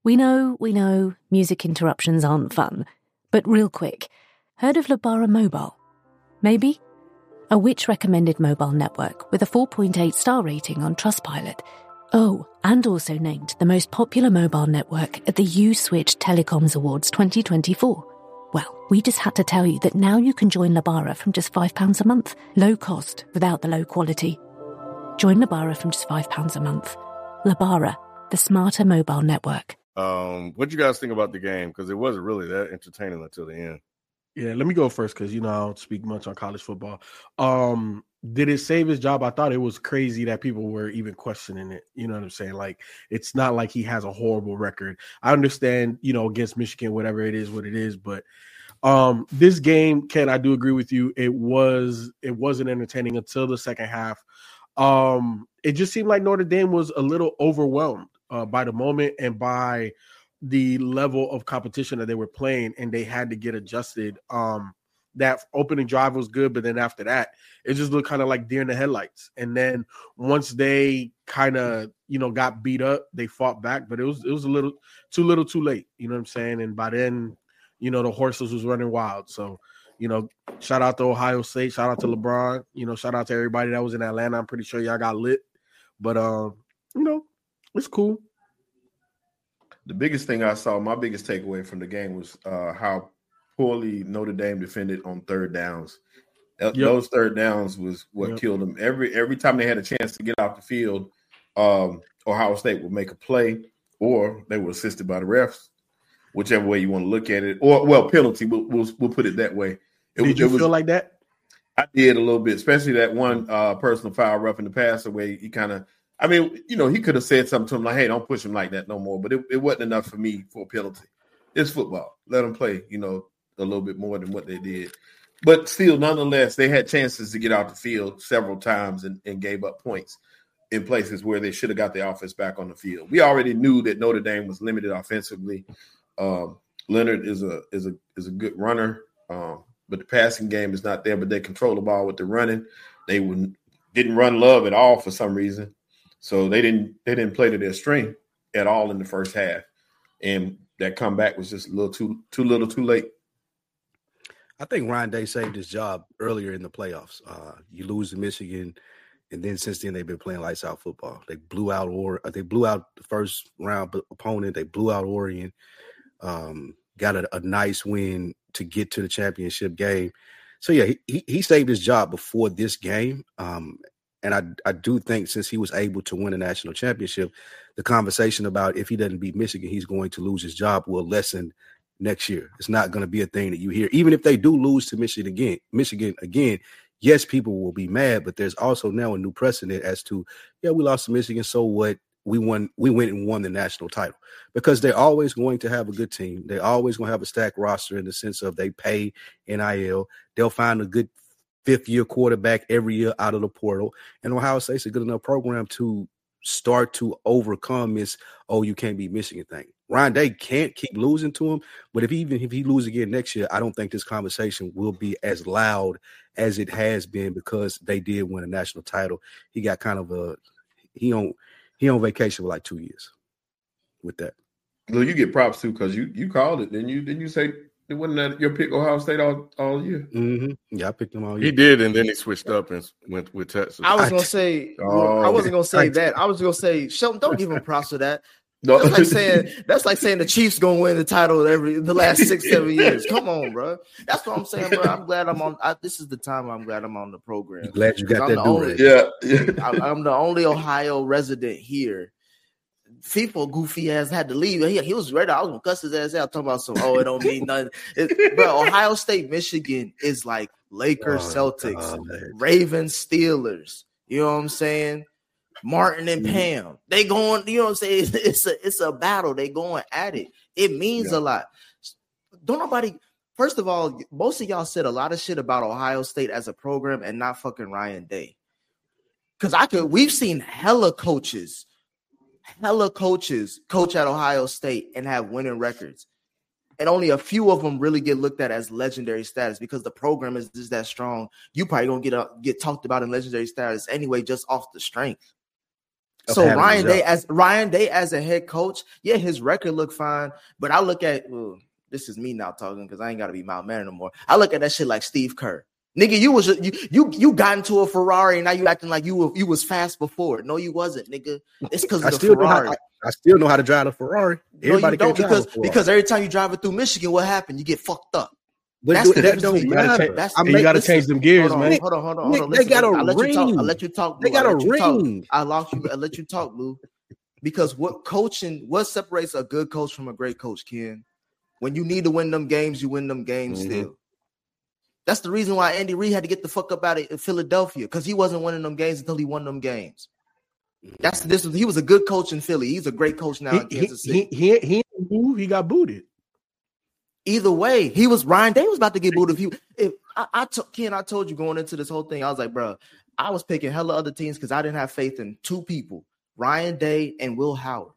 We know, music interruptions aren't fun. But real quick, heard of Labara Mobile? Maybe? A Which-recommended mobile network with a 4.8 star rating on Trustpilot. Oh, and also named the most popular mobile network at the U-Switch Telecoms Awards 2024. Well, we just had to tell you that now you can join Labara from just £5 a month. Low cost, without the low quality. Join Labara from just £5 a month. Labara, the smarter mobile network. What you guys think about the game? Because it wasn't really that entertaining until the end. Yeah, let me go first because, I don't speak much on college football. Did it save his job? I thought it was crazy that people were even questioning it. You know what I'm saying? Like, it's not like he has a horrible record. I understand, against Michigan, whatever it is, what it is. But this game, Ken, I do agree with you. It wasn't entertaining until the second half. It just seemed like Notre Dame was a little overwhelmed by the moment and by the level of competition that they were playing, and they had to get adjusted. That opening drive was good, but then after that, it just looked kind of like deer in the headlights. And then once they kind of, got beat up, they fought back, but it was a little too late. You know what I'm saying? And by then, the horses was running wild. So, shout out to Ohio State, shout out to LeBron, shout out to everybody that was in Atlanta. I'm pretty sure y'all got lit, but it's cool. The biggest thing I saw, my biggest takeaway from the game was how poorly Notre Dame defended on third downs. Those third downs was what killed them. Every time they had a chance to get off the field, Ohio State would make a play, or they were assisted by the refs, whichever way you want to look at it. Or, penalty, we'll put it that way. Did you feel like that? I did a little bit, especially that one personal foul roughing the passer where he kind of, he could have said something to him like, hey, don't push him like that no more. But it wasn't enough for me for a penalty. It's football. Let them play, a little bit more than what they did. But still, nonetheless, they had chances to get out the field several times and gave up points in places where they should have got the offense back on the field. We already knew that Notre Dame was limited offensively. Leonard is a good runner, but the passing game is not there. But they control the ball with the running. They didn't run Love at all for some reason. So they didn't play to their strength at all in the first half, and that comeback was just a little too late. I think Ryan Day saved his job earlier in the playoffs. You lose to Michigan, and then since then they've been playing lights out football. They blew out the first round opponent. They blew out Oregon. Got a nice win to get to the championship game. So yeah, he saved his job before this game. And I do think since he was able to win a national championship, the conversation about if he doesn't beat Michigan, he's going to lose his job will lessen next year. It's not going to be a thing that you hear. Even if they do lose to Michigan again, yes, people will be mad, but there's also now a new precedent as to, we lost to Michigan, so what? We went and won the national title, because they're always going to have a good team. They're always going to have a stacked roster in the sense of they pay NIL. They'll find a good fifth-year quarterback every year out of the portal. And Ohio State's a good enough program to start to overcome this, you can't beat Michigan thing. Ryan Day can't keep losing to him, but if he loses again next year, I don't think this conversation will be as loud as it has been because they did win a national title. He got kind of he on vacation for like 2 years with that. Well, you get props too because you called it. Didn't you say it wasn't that your pick Ohio State all year? Mm-hmm. Yeah, I picked them all year. He did, and then he switched up and went with Texas. I was going to say I wasn't going to say that. I was going to say, Shelton, don't give him props for that. No. That's like saying the Chiefs gonna win the title the last 6-7 years. Come on, bro. That's what I'm saying, bro. I'm glad I'm on. This is the time I'm glad I'm on the program. You're glad you got that do. Yeah. I'm the only Ohio resident here. FIFA goofy ass had to leave. He was ready. I was gonna cuss his ass out talking about it don't mean nothing. Bro, Ohio State, Michigan is like Lakers, Celtics, Ravens, Steelers. You know what I'm saying? Martin and Pam, they going, you know what I'm saying? It's a battle. They going at it. It means a lot. First of all, most of y'all said a lot of shit about Ohio State as a program and not fucking Ryan Day. Because we've seen hella coaches coach at Ohio State and have winning records. And only a few of them really get looked at as legendary status because the program is just that strong. You probably gonna get talked about in legendary status anyway, just off the strength. So Ryan Day as a head coach, yeah, his record looked fine, but I look at this is me now talking because I ain't got to be Mount Man no more. I look at that shit like Steve Kerr. Nigga, you got into a Ferrari and now you acting like you was fast before. No, you wasn't, nigga. It's because of the Ferrari. I still know how to drive a Ferrari. Everybody no, you don't because every time you drive it through Michigan, what happened? You get fucked up. But that don't matter. You got to change them gears, man. Hold on. They got a ring. I'll let you talk. They got a ring. I'll let you talk, Lou. Because what separates a good coach from a great coach, Ken? When you need to win them games, you win them games still. That's the reason why Andy Reid had to get the fuck up out of Philadelphia, because he wasn't winning them games until he won them games. He was a good coach in Philly. He's a great coach now in Kansas City. He got booted. Either way, Ryan Day was about to get booted. Ken, I told you going into this whole thing, I was like, bro, I was picking hella other teams because I didn't have faith in two people, Ryan Day and Will Howard.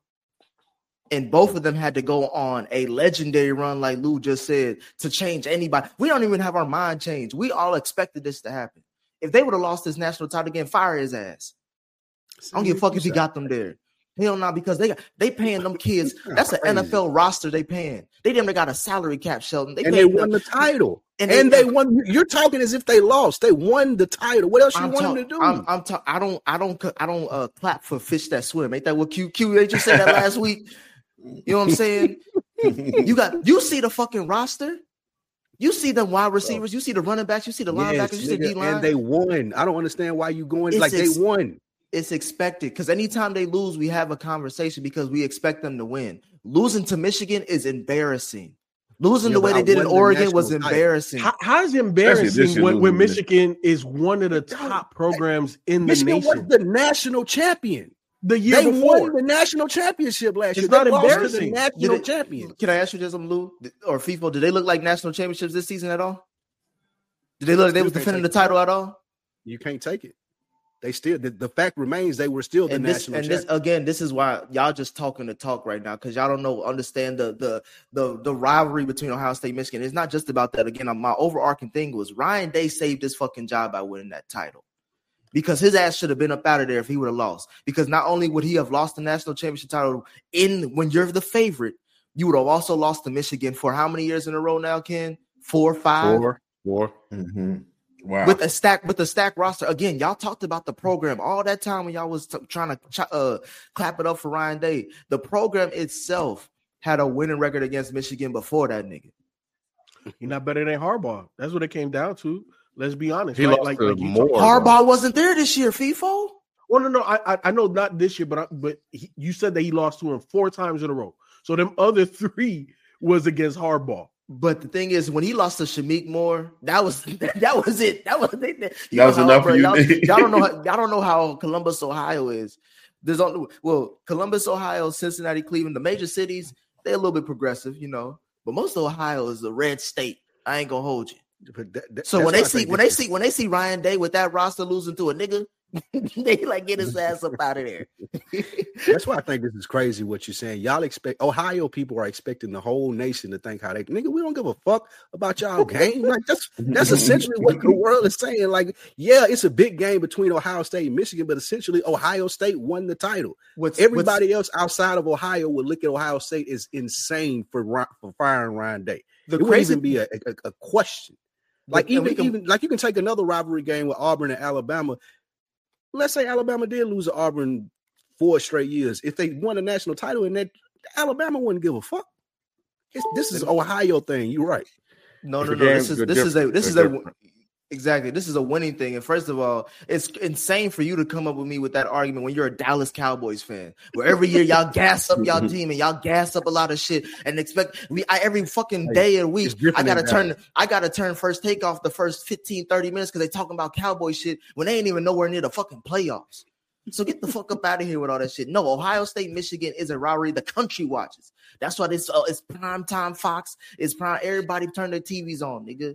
And both of them had to go on a legendary run, like Lou just said, to change anybody. We don't even have our mind changed. We all expected this to happen. If they would have lost this national title again, fire his ass. I don't give a fuck if he got them there. Hell no, because they paying them kids. That's an NFL roster they paying. They got a salary cap, Sheldon. They won the title. And they won. You're talking as if they lost. They won the title. What else you want them to do? I don't clap for fish that swim. Ain't that what Q? Ain't you said that last week? You know what I'm saying? You see the fucking roster. You see the wide receivers. You see the running backs. You see the linebackers. You see the D-line. And they won. I don't understand why you going they won. It's expected because anytime they lose, we have a conversation because we expect them to win. Losing to Michigan is embarrassing. Losing the way they did in Oregon was embarrassing. How is it embarrassing when Michigan is one of the top programs in the nation? Michigan was the national champion. The year they before. won the national championship last year. It's not embarrassing. National champion. Can I ask you this, Lou or FIFO? Did they look like national championships this season at all? Did they look like they was defending the title at all? You can't take it. They still the fact remains they were still the national champion. This is why y'all just talking the talk right now because y'all understand the rivalry between Ohio State and Michigan. It's not just about that. Again, my overarching thing was Ryan Day saved his fucking job by winning that title. Because his ass should have been up out of there if he would have lost. Because not only would he have lost the national championship title when you're the favorite, you would have also lost to Michigan for how many years in a row now, Ken? 4, 5? 4. Mm-hmm. Wow. With a stack roster. Again, y'all talked about the program all that time when y'all was trying to clap it up for Ryan Day. The program itself had a winning record against Michigan before that nigga. You're not better than Harbaugh. That's what it came down to. Let's be honest. He lost more. Harbaugh wasn't there this year, FIFO. Well, no. I know not this year, but you said that he lost to him 4 times in a row. So them other 3 was against Harbaugh. But the thing is, when he lost to Shameik Moore, that was it. That was enough for you. Y'all don't know how Columbus, Ohio is. Columbus, Ohio, Cincinnati, Cleveland, the major cities, they're a little bit progressive, But most of Ohio is a red state. I ain't gonna hold you. So when they see Ryan Day with that roster losing to a nigga, they like get his ass up out of there. That's why I think this is crazy what you're saying. Y'all expect Ohio people are expecting the whole nation to think how they nigga. We don't give a fuck about y'all game. Like that's essentially what the world is saying. Like, yeah, it's a big game between Ohio State and Michigan, but essentially Ohio State won the title. Everybody else outside of Ohio would look at Ohio State as insane for firing Ryan Day. It wouldn't even be a question. Like even like you can take another rivalry game with Auburn and Alabama. Let's say Alabama did lose to Auburn 4 straight years. If they won a national title in that, Alabama wouldn't give a fuck. This is Ohio thing. You're right. No. This is a winning thing. And first of all, it's insane for you to come up with me with that argument when you're a Dallas Cowboys fan, where every year y'all gas up y'all team and y'all gas up a lot of shit and expect every fucking day of the week. I gotta turn First Take off the first 15-30 minutes because they talking about Cowboy shit when they ain't even nowhere near the fucking playoffs. So get the fuck up out of here with all that shit. No, Ohio State, Michigan is a rivalry the country watches. That's why it's prime time Fox. It's prime. Everybody turn their TVs on, nigga.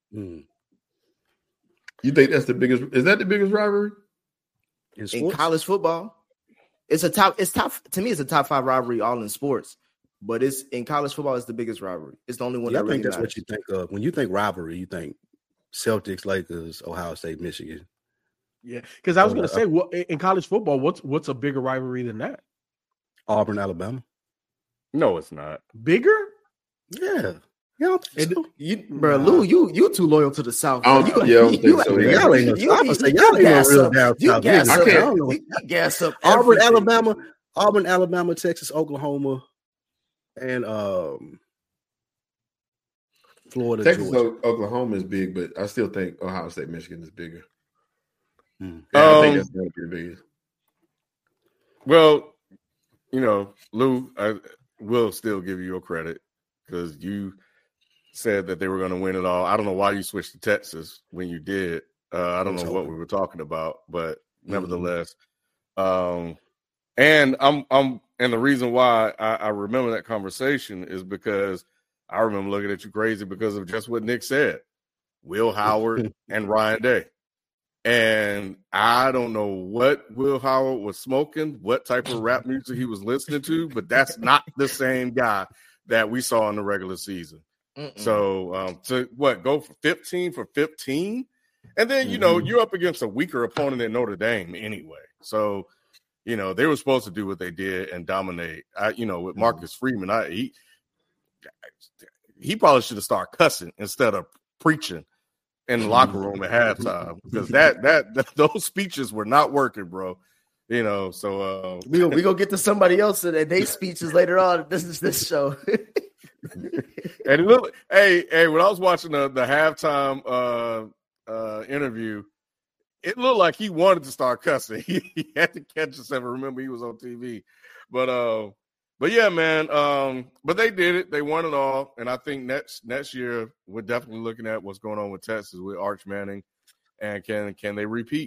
You think that's the biggest? Is that the biggest rivalry in college football? It's top. To me, it's a top 5 rivalry all in sports. But it's in college football. It's the biggest rivalry. It's the only one. I think that's what you think of when you think rivalry. You think Celtics, Lakers, Ohio State, Michigan. Yeah, because I was going to say, what in college football, what's a bigger rivalry than that? Auburn, Alabama. No, it's not. Bigger? Yeah. Y'all think so? Bro, Lou, you too loyal to the South. I don't think so. Y'all ain't no real down You south. gas niggas. up. I don't know. You gas up. Auburn, everything. Alabama, Texas, Oklahoma, and Florida, Texas, Georgia. Oklahoma is big, but I still think Ohio State, Michigan is bigger. Hmm. Yeah, I think that's going to be the biggest. Well, Lou, I will still give you your credit because you said that they were going to win it all. I don't know why you switched to Texas when you did. I don't know what we were talking about, but nevertheless, and the reason why I remember that conversation is because I remember looking at you crazy because of just what Nick said, Will Howard and Ryan Day. And I don't know what Will Howard was smoking, what type of rap music he was listening to, but that's not the same guy that we saw in the regular season. Mm-mm. So to go for 15 for 15? And then, you're up against a weaker opponent than Notre Dame anyway. So, they were supposed to do what they did and dominate. With Marcus Freeman, he probably should have started cussing instead of preaching in the locker room at halftime because that those speeches were not working, bro. So we gonna get to somebody else and their speeches later on. This show. And it looked, hey, when I was watching the halftime interview, it looked like he wanted to start cussing. He had to catch himself. Remember, he was on TV, but yeah, man. But they did it. They won it all, and I think next year we're definitely looking at what's going on with Texas with Arch Manning, and can they repeat?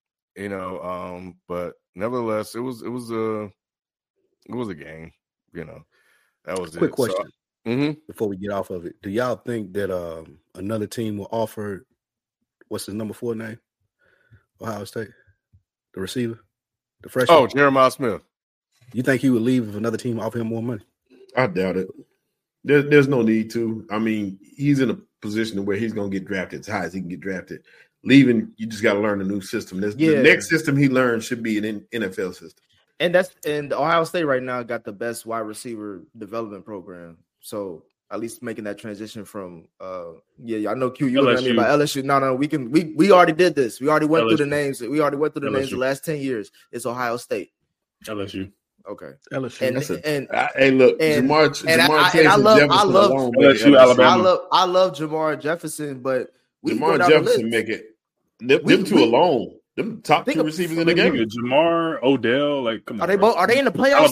But nevertheless, it was a game. That was Quick it. question. So, before we get off of it, do y'all think that another team will offer what's his number 4 name? Ohio State, the receiver, the freshman. Oh, Jeremiah Smith. You think he would leave if another team offer him more money? I doubt it. There's no need to. I mean, he's in a position where he's going to get drafted as high as he can get drafted. Leaving, you just got to learn a new system. The next system he learns should be an NFL system. And Ohio State right now got the best wide receiver development program. So at least making that transition from I know Q, you were telling me about LSU. No, we already did this. We already went through the names. We already went through the names the last 10 years. It's Ohio State. LSU. Okay. LSU. Hey, look, Jamar Chase I love LSU, Alabama. I love Jamar Jefferson, but Jamar Jefferson make it. Them two alone. Them top 2 receivers in the game. Jamar, Odell, come on. Are they in the playoffs?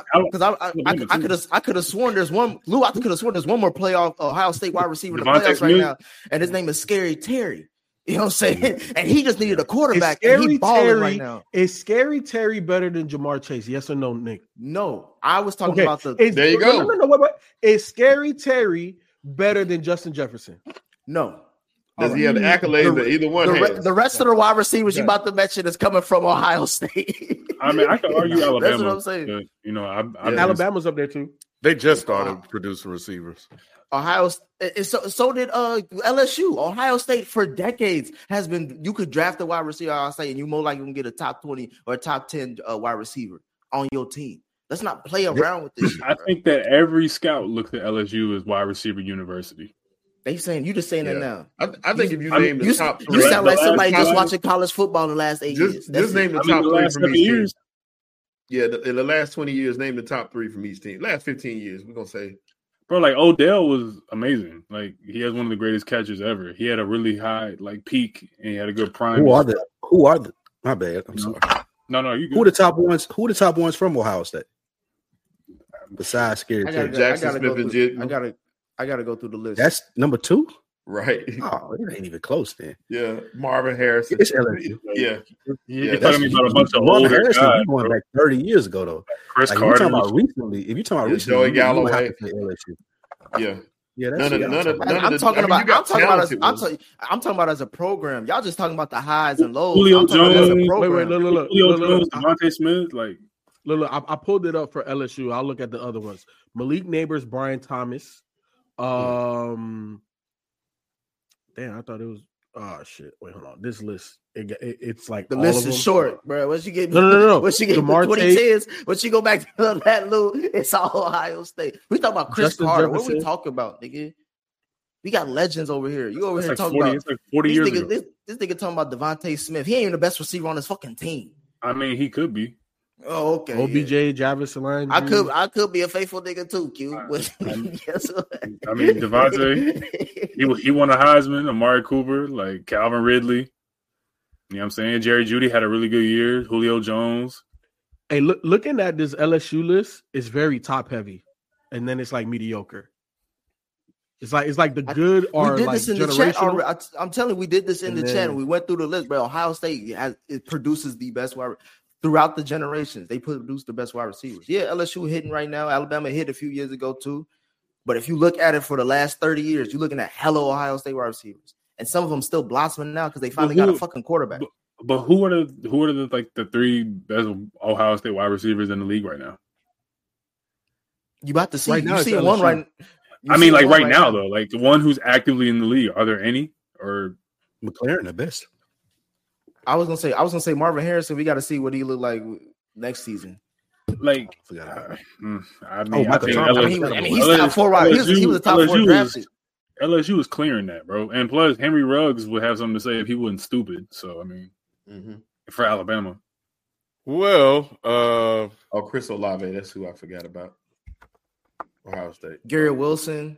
Because I could have sworn there's one. Lou, I could have sworn there's one more playoff Ohio State wide receiver in the playoffs right now, and his name is Scary Terry. You know what I'm saying? And he just needed a quarterback. And he's balling right now. Is Scary Terry better than Jamar Chase? Yes or no, Nick? No, I was talking about the. There you go. No, wait. Is Scary Terry better than Justin Jefferson? No. Does he have the accolades that either one has? The rest of the wide receivers you about to mention is coming from Ohio State. I mean, I can argue Alabama. That's what I'm saying. But, Alabama's up there too. They just started producing receivers. Ohio, so did LSU. Ohio State for decades has been. You could draft a wide receiver at Ohio State, and you more likely can get a top 20 or a top 10 wide receiver on your team. Let's not play around with this shit. I think that every scout looks at LSU as wide receiver university. They saying you just saying that now. I think if you name the top 3, you sound like somebody just watching college football in the last 8 years. Just name the top 3 from each team. Yeah, in the last 20 years, name the top 3 from each team. Last 15 years, we're gonna say. Bro, Odell was amazing. He has one of the greatest catches ever. He had a really high peak, and he had a good prime. Who are the? My bad. I'm sorry. No, you good. Who are the top ones from Ohio State? Besides Scary Terry, Jackson Smith and Jigma. I gotta go through the list. That's number 2, right? Oh, it ain't even close then. Yeah, Marvin Harrison. It's LSU. Yeah. You're talking about a bunch of Marvin older Harrison, guys. You going back 30 years ago though. Chris Carter. Carter. If you're talking about recently, Joey Galloway. Yeah. Yeah, that's I'm talking about as a program. Y'all just talking about the highs and lows. Julio Jones. Wait, look. Julio Jones, Devontae Smith, Look, I pulled it up for LSU. I'll look at the other ones. Malik Neighbors, Brian Thomas. Damn, I thought it was. Oh shit! Wait, hold on. This list, it's like The all list of is them. short, bro. Once you get No. Once you get DeMar 2010s, once you go back to that, Lou, it's all Ohio State. We talk about Chris Justin Carter. What are we Jefferson. talking about, nigga? We got legends over here. You over It's here like talking 40. about It's like 40 these years niggas, ago. this nigga talking about Devontae Smith. He ain't even the best receiver on his fucking team. I mean, he could be. Oh, okay. OBJ, yeah. Jarvis Landry. I could be a faithful nigga too, Q. But guess what? I mean, Devontae, he won a Heisman. Amari Cooper, like Calvin Ridley. You know what I'm saying? Jerry Jeudy had a really good year. Julio Jones. Hey, looking at this LSU list, it's very top heavy, and then it's like mediocre. It's like the good We are did like this in the chat. generational. I'm telling you, we did this in And the then- chat, and we went through the list. But Ohio State it produces the best wide throughout the generations. They produce the best wide receivers. Yeah, LSU hitting right now. Alabama hit a few years ago too. But if you look at it for the last 30 years, you're looking at hello Ohio State wide receivers, and some of them still blossoming now because they finally got a fucking quarterback. But who are the like the three best Ohio State wide receivers in the league right now? You about to see? Right now You it's see one LSU. right? I mean, like right now though, like the one who's actively in the league. Are there any? Or McLaren, the best. I was gonna say Marvin Harrison. We got to see what he look like next season. like Forgot about it. I mean, I Michael think Thomas. He's top four wide. He was a top four drafted. LSU was clearing that, bro. And plus, Henry Ruggs would have something to say if he wasn't stupid. So, I mean, for Alabama. Well, Chris Olave, that's who I forgot about. Ohio State. Gary Wilson.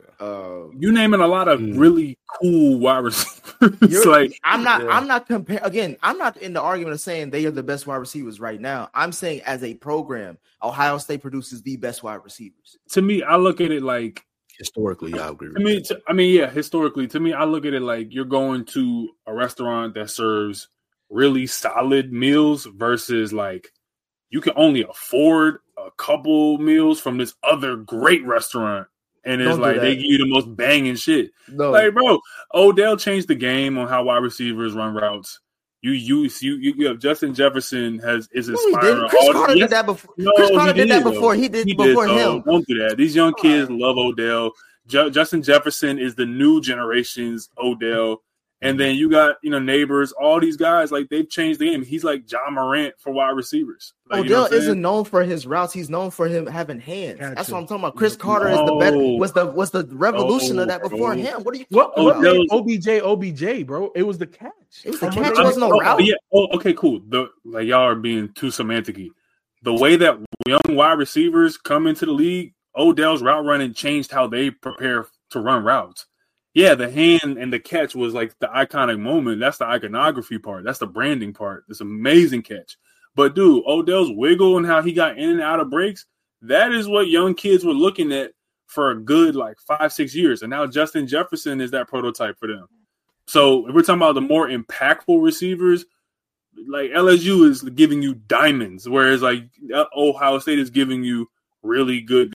You naming a lot of really cool wide receivers. Like I'm not comparing. Again, I'm not in the argument of saying they are the best wide receivers right now. I'm saying as a program, Ohio State produces the best wide receivers. To me, I look at it like historically, I agree. With historically, to me, I look at it like you're going to a restaurant that serves really solid meals versus like you can only afford a couple meals from this other great restaurant. And it's like they give you the most banging shit. No. Like, bro, Odell changed the game on how wide receivers run routes. You have Justin Jefferson is inspiring. Chris Carter did that before. No, Chris Carter did that though. before. He did before him. Don't do that. These young kids love Odell. Justin Jefferson is the new generation's Odell. And then you got, Neighbors, all these guys, like they've changed the game. He's like John Morant for wide receivers. Like, Odell isn't known for his routes. He's known for him having hands. Gotcha. That's what I'm talking about. Chris Carter is the better. Was the revolution of that before him? What are you? What made OBJ, bro? It was the catch. It was the catch. It was no route. Yeah. Oh, okay, cool. Y'all are being too semantic-y. The way that young wide receivers come into the league, Odell's route running changed how they prepare to run routes. Yeah, the hand and the catch was like the iconic moment. That's the iconography part. That's the branding part. It's amazing catch. But, dude, Odell's wiggle and how he got in and out of breaks, that is what young kids were looking at for a good, 5-6 years. And now Justin Jefferson is that prototype for them. So if we're talking about the more impactful receivers, like LSU is giving you diamonds, whereas, Ohio State is giving you really good